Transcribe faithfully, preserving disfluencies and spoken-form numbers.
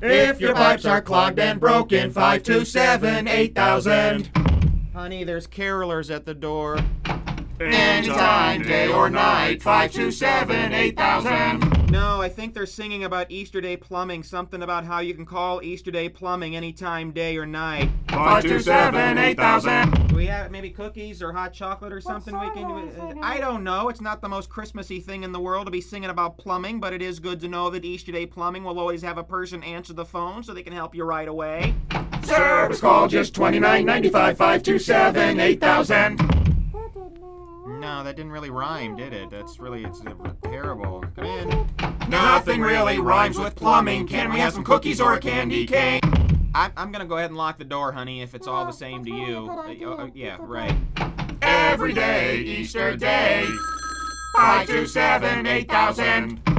If your pipes are clogged and broken, five two seven, eight thousand. Honey, there's carolers at the door. Anytime, day or night, five two seven, eight thousand. No, I think they're singing about Easter Day Plumbing, something about how you can call Easter Day Plumbing anytime, day or night. five two seven, eight thousand. Do we have maybe cookies or hot chocolate or something we can do? I don't know. It's not the most Christmassy thing in the world to be singing about plumbing, but it is good to know that Easter Day Plumbing will always have a person answer the phone so they can help you right away. Service call just twenty-nine ninety-five, five two seven, eight thousand. No, that didn't really rhyme, did it? That's really, it's uh, terrible. Come in. Nothing really rhymes with plumbing. Can we have some cookies or a candy cane? I'm, I'm gonna go ahead and lock the door, honey, if it's all the same to you. Uh, uh, yeah, right. Every day, Easter Day, five two seven, eight thousand.